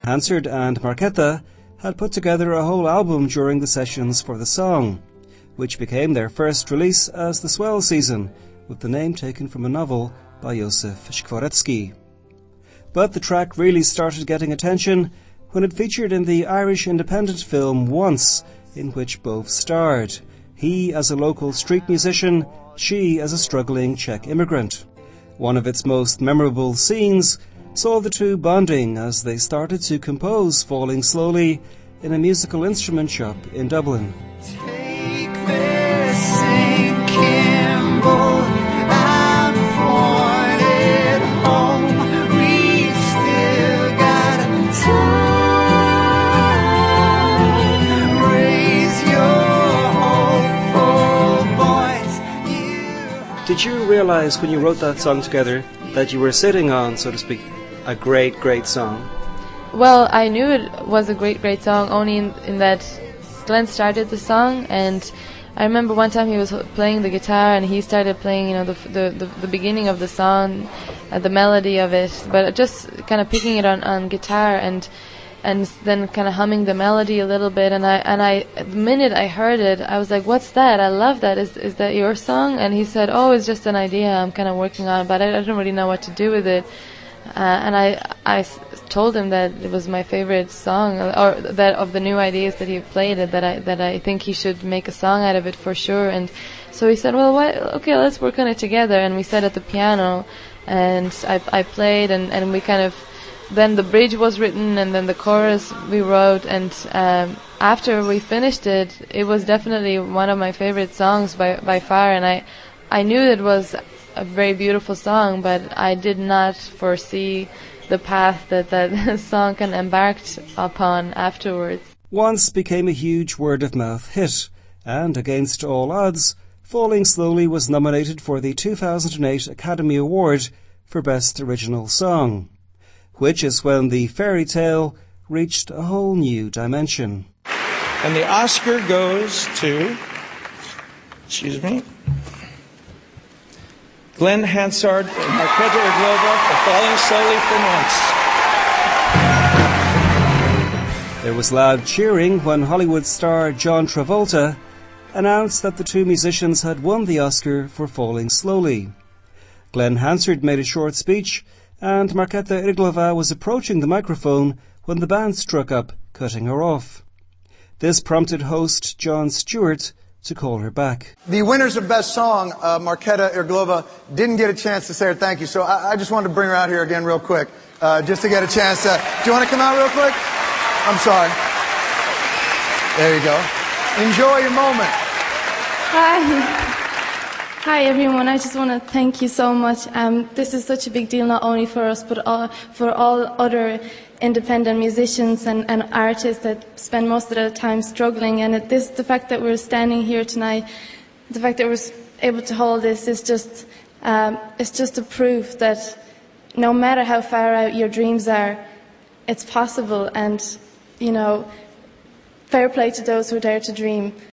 Hansard and Markéta had put together a whole album during the sessions for the song, which became their first release as The Swell Season, with the name taken from a novel by Józef Skvoretzky. But the track really started getting attention when it featured in the Irish independent film Once, in which both starred, he as a local street musician, she as a struggling Czech immigrant. One of its most memorable scenes saw the two bonding as they started to compose Falling Slowly in a musical instrument shop in Dublin. Take this sinking boat and point it home. We still got time. Raise your hopeful voice. Did you realise when you wrote that song together that you were sitting on, so to speak, a great, great song? Well, I knew it was a great, great song only in that Glenn started the song, and I remember one time he was playing the guitar and he started playing, the beginning of the song, the melody of it, but just kind of picking it on guitar and then kind of humming the melody a little bit, and I the minute I heard it, I was like, "What's that? I love that. Is that your song?" And he said, "Oh, it's just an idea I'm kind of working on, but I don't really know what to do with it." And I told him that it was my favorite song, or that of the new ideas that he played, that I think he should make a song out of it for sure. And so he said, "Well, okay, let's work on it together." And we sat at the piano, and I played, and we kind of, then the bridge was written, and then the chorus we wrote, and after we finished it, it was definitely one of my favorite songs by far. And I knew it was a very beautiful song, but I did not foresee the path that song can embark upon afterwards. Once became a huge word-of-mouth hit, and against all odds, Falling Slowly was nominated for the 2008 Academy Award for Best Original Song, which is when the fairy tale reached a whole new dimension. And the Oscar goes to, Glenn Hansard and Markéta Irglová for Falling Slowly for Once. There was loud cheering when Hollywood star John Travolta announced that the two musicians had won the Oscar for Falling Slowly. Glenn Hansard made a short speech, and Markéta Irglová was approaching the microphone when the band struck up, cutting her off. This prompted host Jon Stewart to call her back. The winners of Best Song, Markéta Irglová, didn't get a chance to say her thank you, so I just wanted to bring her out here again real quick, just to get a chance to... Do you want to come out real quick? I'm sorry. There you go. Enjoy your moment. Hi everyone, I just want to thank you so much. This is such a big deal, not only for us, but for all other independent musicians and artists that spend most of their time struggling. And the fact that we're standing here tonight, the fact that we're able to hold this is just, it's just a proof that no matter how far out your dreams are, it's possible. And, fair play to those who dare to dream.